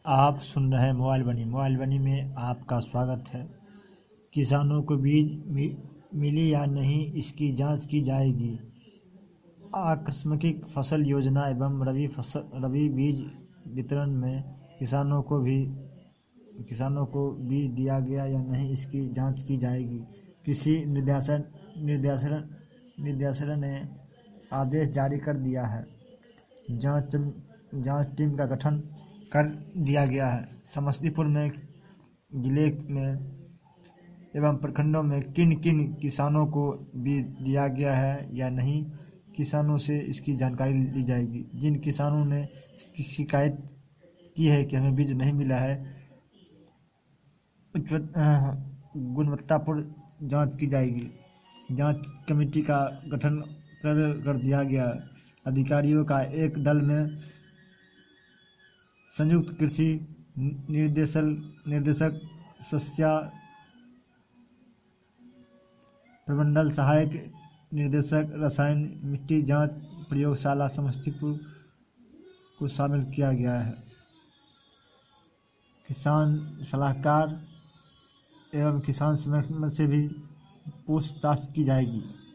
आप सुन रहे हैं मोबाइल बनी में आपका स्वागत है। किसानों को बीज मिली या नहीं, इसकी जांच की जाएगी। आकस्मिक फसल योजना एवं रबी बीज वितरण में किसानों को बीज दिया गया या नहीं, इसकी जांच की जाएगी। कृषि निर्देशालय ने आदेश जारी कर दिया है। जांच टीम का गठन कर दिया गया है। समस्तीपुर में जिले में एवं प्रखंडों में किन किन किसानों को बीज दिया गया है या नहीं, किसानों से इसकी जानकारी ली जाएगी। जिन किसानों ने इसकी शिकायत की है कि हमें बीज नहीं मिला है, गुणवत्तापूर्ण जांच की जाएगी। जांच कमेटी का गठन कर दिया गया। अधिकारियों का एक दल में संयुक्त कृषि निर्देशक, शस्य प्रबंधन सहायक निर्देशक, रसायन, मिट्टी जांच प्रयोगशाला समस्तीपुर को शामिल किया गया है। किसान सलाहकार एवं किसान संगठन से भी पूछताछ की जाएगी।